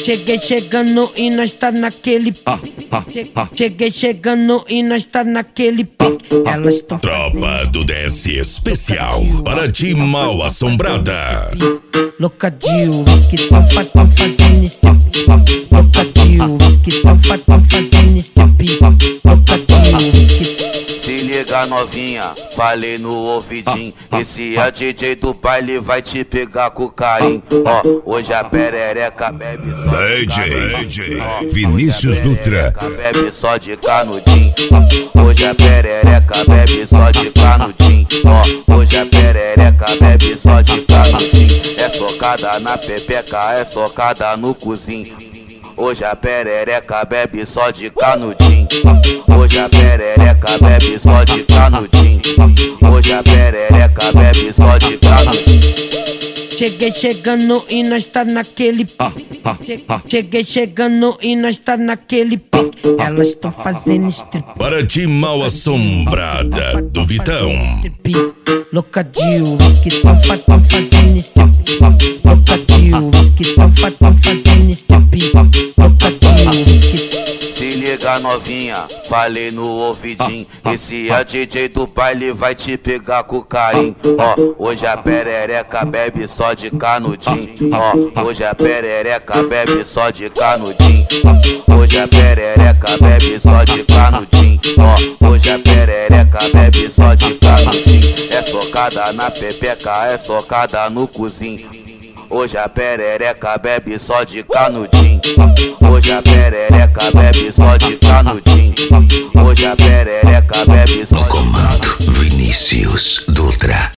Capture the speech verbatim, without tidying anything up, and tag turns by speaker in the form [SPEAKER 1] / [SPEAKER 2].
[SPEAKER 1] Cheguei chegando e nós tá naquele pique. Cheguei chegando e nós tá naquele pique. Elas estão
[SPEAKER 2] Tropa do D S especial para ti mal assombrada.
[SPEAKER 1] Louca de uísque, tão tão fazendo step. Louca de uísque, tão tão fazendo step. Louca de uísque.
[SPEAKER 3] Se liga novinha, falei no ouvidinho. Esse é D J do baile, vai te pegar com carinho. Ó, hoje a perereca bebe só de
[SPEAKER 2] D J Vinícius Dutra.
[SPEAKER 3] Bebe só de canudinho. Hoje a perereca bebe só de canudinho. Ó, hoje a perereca bebe só de canudinho. É socada na pepeca, é socada no cozinho. Hoje a perereca bebe só de canudinho. Hoje a perereca bebe só de canudinho. Hoje a perereca bebe só de canudinho.
[SPEAKER 1] Cheguei chegando e nós tá naquele pique. Cheguei chegando e nós tá naquele pique. Elas estão fazendo strip.
[SPEAKER 2] Para ti mal assombrada do Vitão.
[SPEAKER 1] Louca de uísque, tão tão fazendo strip. Louca de uísque, tão tão fazendo strip. Louca de uísque.
[SPEAKER 3] Se liga novinha, falei no ouvidinho. Esse é D J do baile, vai te pegar com carinho. Ó, hoje a perereca bebe só de canudinho. Ó, hoje a perereca bebe só de canudinho. Hoje a perereca bebe só de canudinho. Ó, hoje a perereca bebe só de canudinho. É socada na pepeca, é socada no cozinho. Hoje a perereca bebe só de canudinho. Hoje a perereca bebe só de canudinho. Hoje a perereca bebe só de canudinho.
[SPEAKER 4] No comando, Vinícius Dutra.